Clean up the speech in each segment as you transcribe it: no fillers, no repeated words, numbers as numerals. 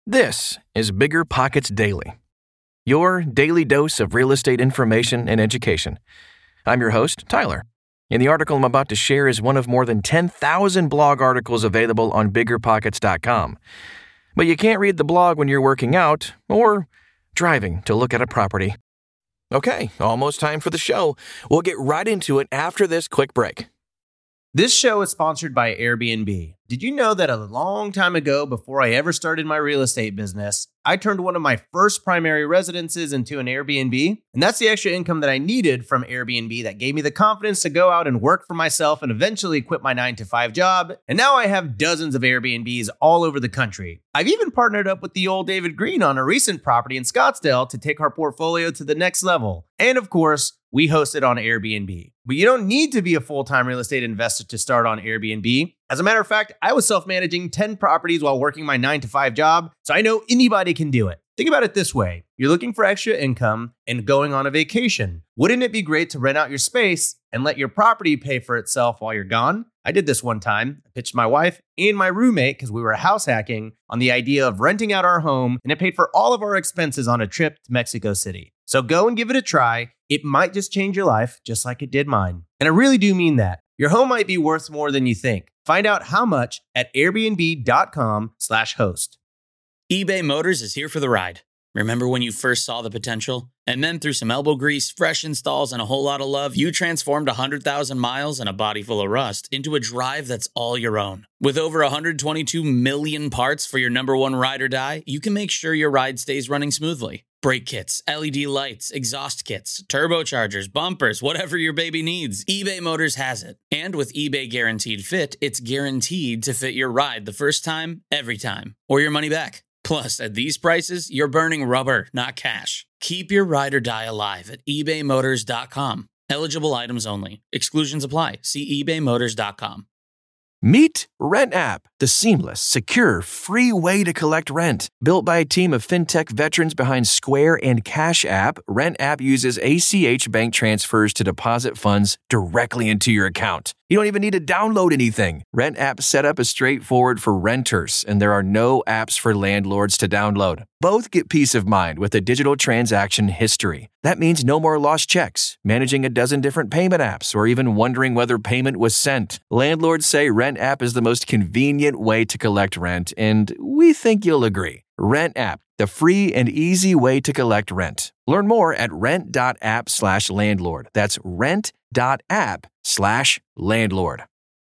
This is Bigger Pockets Daily, your daily dose of real estate information and education. I'm your host, Tyler, and the article I'm about to share is one of more than 10,000 blog articles available on biggerpockets.com. But you can't read the blog when you're working out or driving to look at a property. Okay, almost time for the show. We'll get right into it after this quick break. This show is sponsored by Airbnb. Did you know that a long time ago, before I ever started my real estate business, I turned one of my first primary residences into an Airbnb? And that's the extra income that I needed from Airbnb that gave me the confidence to go out and work for myself and eventually quit my 9-to-5 job. And now I have dozens of Airbnbs all over the country. I've even partnered up with the old David Green on a recent property in Scottsdale to take our portfolio to the next level. And of course, we host it on Airbnb. But you don't need to be a full-time real estate investor to start on Airbnb. As a matter of fact, I was self-managing 10 properties while working my 9-to-5 job, so I know anybody can do it. Think about it this way. You're looking for extra income and going on a vacation. Wouldn't it be great to rent out your space and let your property pay for itself while you're gone? I did this one time. I pitched my wife and my roommate, because we were house hacking, on the idea of renting out our home, and it paid for all of our expenses on a trip to Mexico City. So go and give it a try. It might just change your life, just like it did mine. And I really do mean that. Your home might be worth more than you think. Find out how much at airbnb.com/host. eBay Motors is here for the ride. Remember when you first saw the potential? And then through some elbow grease, fresh installs, and a whole lot of love, you transformed 100,000 miles and a body full of rust into a drive that's all your own. With over 122 million parts for your number one ride or die, you can make sure your ride stays running smoothly. Brake kits, LED lights, exhaust kits, turbochargers, bumpers, whatever your baby needs, eBay Motors has it. And with eBay Guaranteed Fit, it's guaranteed to fit your ride the first time, every time, or your money back. Plus, at these prices, you're burning rubber, not cash. Keep your ride or die alive at ebaymotors.com. Eligible items only. Exclusions apply. See ebaymotors.com. Meet RentApp, the seamless, secure, free way to collect rent. Built by a team of fintech veterans behind Square and Cash App, RentApp uses ACH bank transfers to deposit funds directly into your account. You don't even need to download anything. RentApp setup is straightforward for renters, and there are no apps for landlords to download. Both get peace of mind with a digital transaction history. That means no more lost checks, managing a dozen different payment apps, or even wondering whether payment was sent. Landlords say RentApp is the most convenient way to collect rent, and we think you'll agree. RentApp, the free and easy way to collect rent. Learn more at rent.app/landlord. That's rent.app/landlord.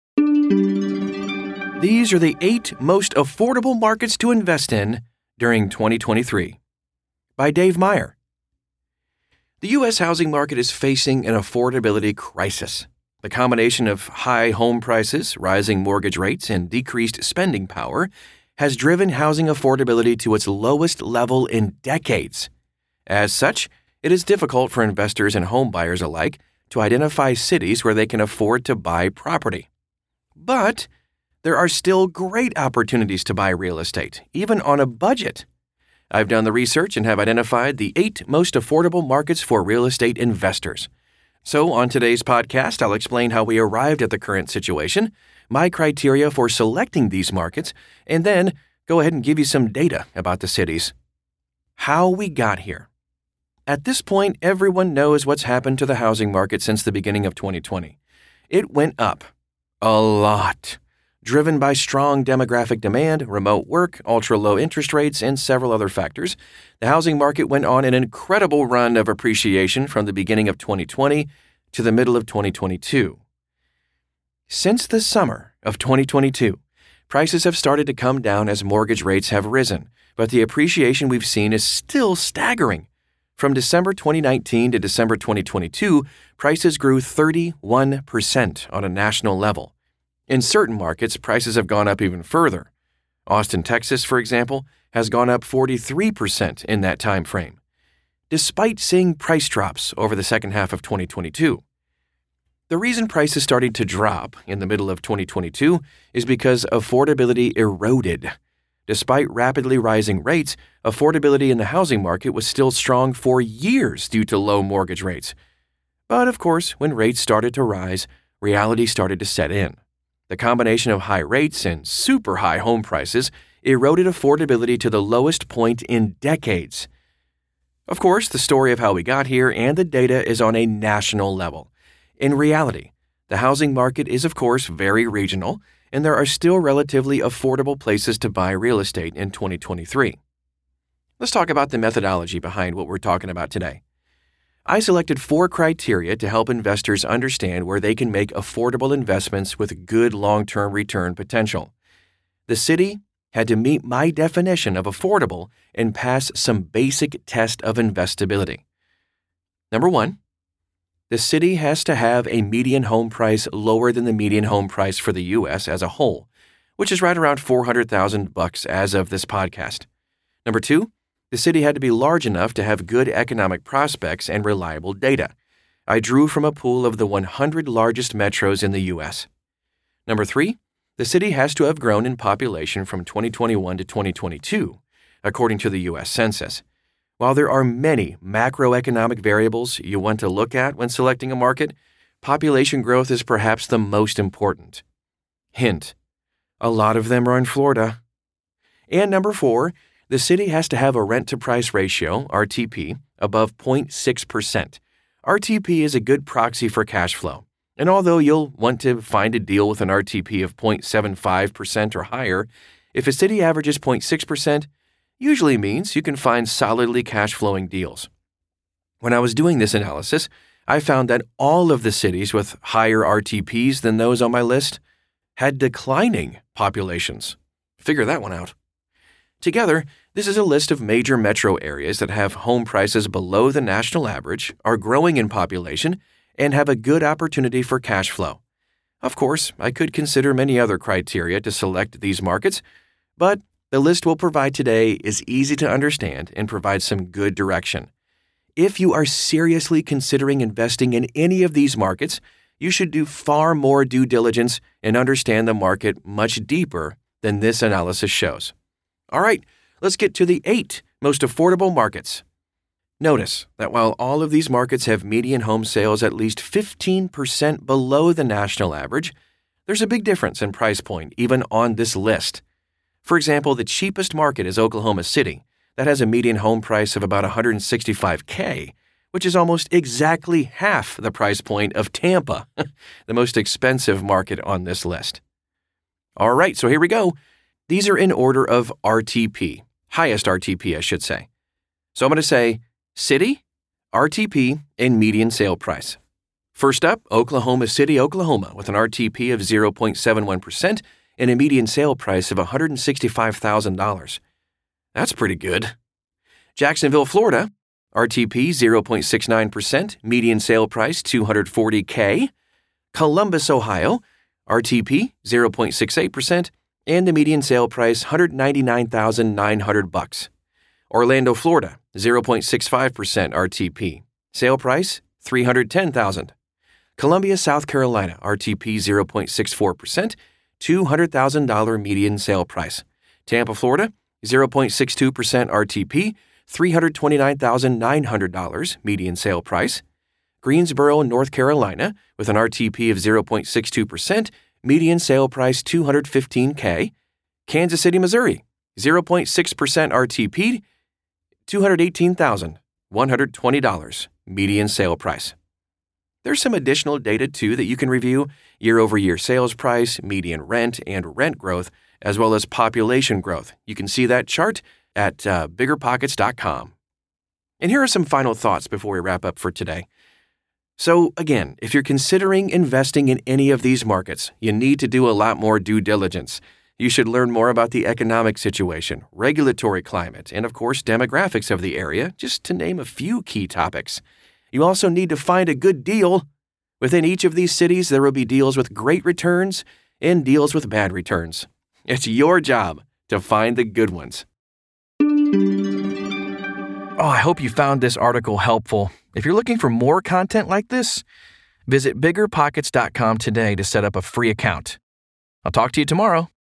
These are the 8 most affordable markets to invest in during 2023. By Dave Meyer. The U.S. housing market is facing an affordability crisis. The combination of high home prices, rising mortgage rates, and decreased spending power has driven housing affordability to its lowest level in decades. As such, it is difficult for investors and home buyers alike to identify cities where they can afford to buy property. But there are still great opportunities to buy real estate, even on a budget. I've done the research and have identified the 8 most affordable markets for real estate investors. So on today's podcast, I'll explain how we arrived at the current situation, my criteria for selecting these markets, and then go ahead and give you some data about the cities. How we got here. At this point, everyone knows what's happened to the housing market since the beginning of 2020. It went up. A lot. Driven by strong demographic demand, remote work, ultra-low interest rates, and several other factors, the housing market went on an incredible run of appreciation from the beginning of 2020 to the middle of 2022. Since the summer of 2022, prices have started to come down as mortgage rates have risen, but the appreciation we've seen is still staggering. From December 2019 to December 2022, prices grew 31% on a national level. In certain markets, prices have gone up even further. Austin, Texas, for example, has gone up 43% in that time frame, despite seeing price drops over the second half of 2022. The reason prices started to drop in the middle of 2022 is because affordability eroded. Despite rapidly rising rates, affordability in the housing market was still strong for years due to low mortgage rates. But of course, when rates started to rise, reality started to set in. The combination of high rates and super high home prices eroded affordability to the lowest point in decades. Of course, the story of how we got here and the data is on a national level. In reality, the housing market is, of course, very regional, and there are still relatively affordable places to buy real estate in 2023. Let's talk about the methodology behind what we're talking about today. I selected 4 criteria to help investors understand where they can make affordable investments with good long-term return potential. The city had to meet my definition of affordable and pass some basic test of investability. Number 1, the city has to have a median home price lower than the median home price for the U.S. as a whole, which is right around $400,000 as of this podcast. Number 2, the city had to be large enough to have good economic prospects and reliable data. I drew from a pool of the 100 largest metros in the U.S. Number 3, the city has to have grown in population from 2021 to 2022, according to the U.S. Census. While there are many macroeconomic variables you want to look at when selecting a market, population growth is perhaps the most important. Hint: a lot of them are in Florida. And number 4, the city has to have a rent-to-price ratio, RTP, above 0.6%. RTP is a good proxy for cash flow, and although you'll want to find a deal with an RTP of 0.75% or higher, if a city averages 0.6%, usually means you can find solidly cash-flowing deals. When I was doing this analysis, I found that all of the cities with higher RTPs than those on my list had declining populations. Figure that one out. Together, this is a list of major metro areas that have home prices below the national average, are growing in population, and have a good opportunity for cash flow. Of course, I could consider many other criteria to select these markets, but the list we'll provide today is easy to understand and provides some good direction. If you are seriously considering investing in any of these markets, you should do far more due diligence and understand the market much deeper than this analysis shows. All right, let's get to the 8 most affordable markets. Notice that while all of these markets have median home sales at least 15% below the national average, there's a big difference in price point even on this list. For example, the cheapest market is Oklahoma City. That has a median home price of about $165K, which is almost exactly half the price point of Tampa, the most expensive market on this list. All right, so here we go. These are in order of RTP, highest RTP, I should say. So I'm going to say city, RTP, and median sale price. First up, Oklahoma City, Oklahoma, with an RTP of 0.71% and a median sale price of $165,000. That's pretty good. Jacksonville, Florida, RTP 0.69%, median sale price $240K. Columbus, Ohio, RTP 0.68%, and the median sale price $199,900. Orlando, Florida, 0.65% RTP, sale price $310,000. Columbia, South Carolina, RTP 0.64%, $200,000 median sale price. Tampa, Florida, 0.62% RTP, $329,900 median sale price. Greensboro, North Carolina, with an RTP of 0.62%, median sale price $215K. Kansas City, Missouri, 0.6% RTP, $218,120 median sale price. There's some additional data, too, that you can review: year-over-year sales price, median rent, and rent growth, as well as population growth. You can see that chart at biggerpockets.com. And here are some final thoughts before we wrap up for today. So again, if you're considering investing in any of these markets, you need to do a lot more due diligence. You should learn more about the economic situation, regulatory climate, and of course, demographics of the area, just to name a few key topics. You also need to find a good deal. Within each of these cities, there will be deals with great returns and deals with bad returns. It's your job to find the good ones. Oh, I hope you found this article helpful. If you're looking for more content like this, visit biggerpockets.com today to set up a free account. I'll talk to you tomorrow.